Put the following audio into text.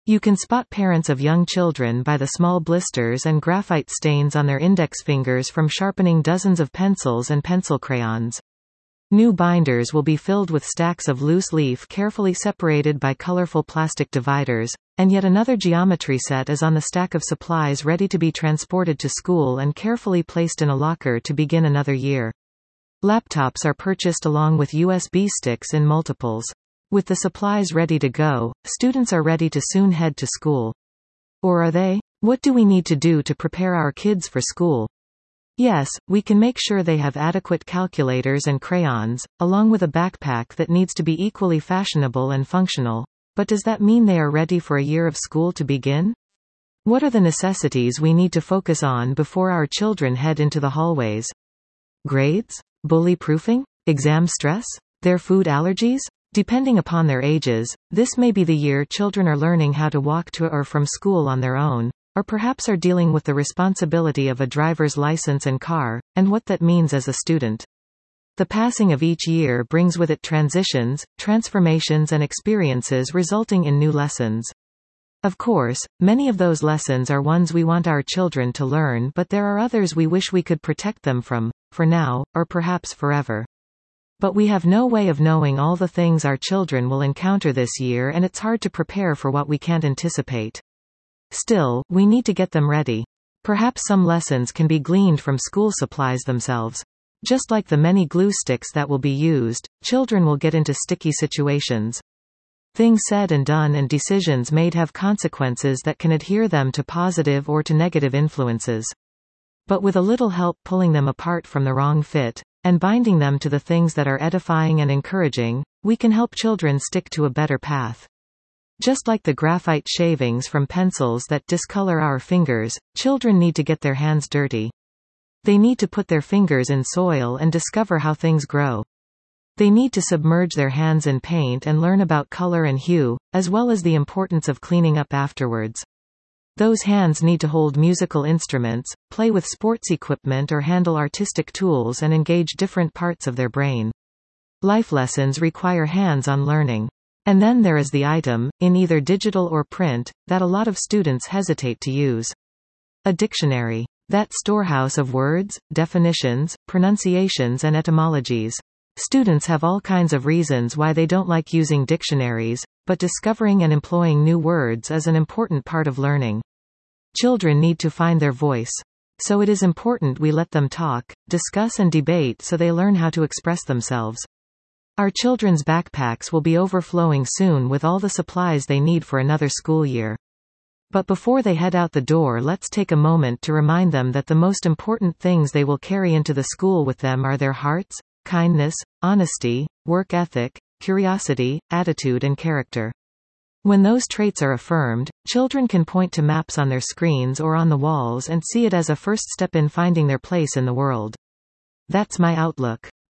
You can spot parents of young children by the small blisters and graphite stains on their index fingers from sharpening dozens of pencils and pencil crayons. New binders will be filled with stacks of loose leaf carefully separated by colorful plastic dividers, and yet another geometry set is on the stack of supplies ready to be transported to school and carefully placed in a locker to begin another year. Laptops are purchased along with USB sticks in multiples. With the supplies ready to go, students are ready to soon head to school. Or are they? What do we need to do to prepare our kids for school? Yes, we can make sure they have adequate calculators and crayons, along with a backpack that needs to be equally fashionable and functional. But does that mean they are ready for a year of school to begin? What are the necessities we need to focus on before our children head into the hallways? Grades? Bully-proofing? Exam stress? Their food allergies? Depending upon their ages, this may be the year children are learning how to walk to or from school on their own, or perhaps are dealing with the responsibility of a driver's license and car, and what that means as a student. The passing of each year brings with it transitions, transformations and experiences resulting in new lessons. Of course, many of those lessons are ones we want our children to learn, but there are others we wish we could protect them from, for now, or perhaps forever. But we have no way of knowing all the things our children will encounter this year, and it's hard to prepare for what we can't anticipate. Still, we need to get them ready. Perhaps some lessons can be gleaned from school supplies themselves. Just like the many glue sticks that will be used, children will get into sticky situations. Things said and done and decisions made have consequences that can adhere them to positive or to negative influences. But with a little help pulling them apart from the wrong fit, and binding them to the things that are edifying and encouraging, we can help children stick to a better path. Just like the graphite shavings from pencils that discolor our fingers, children need to get their hands dirty. They need to put their fingers in soil and discover how things grow. They need to submerge their hands in paint and learn about color and hue, as well as the importance of cleaning up afterwards. Those hands need to hold musical instruments, play with sports equipment or handle artistic tools and engage different parts of their brain. Life lessons require hands-on learning. And then there is the item, in either digital or print, that a lot of students hesitate to use. A dictionary. That storehouse of words, definitions, pronunciations and etymologies. Students have all kinds of reasons why they don't like using dictionaries, but discovering and employing new words is an important part of learning. Children need to find their voice. So it is important we let them talk, discuss and debate so they learn how to express themselves. Our children's backpacks will be overflowing soon with all the supplies they need for another school year. But before they head out the door, let's take a moment to remind them that the most important things they will carry into the school with them are their hearts, kindness, honesty, work ethic, curiosity, attitude and character. When those traits are affirmed, children can point to maps on their screens or on the walls and see it as a first step in finding their place in the world. That's my outlook.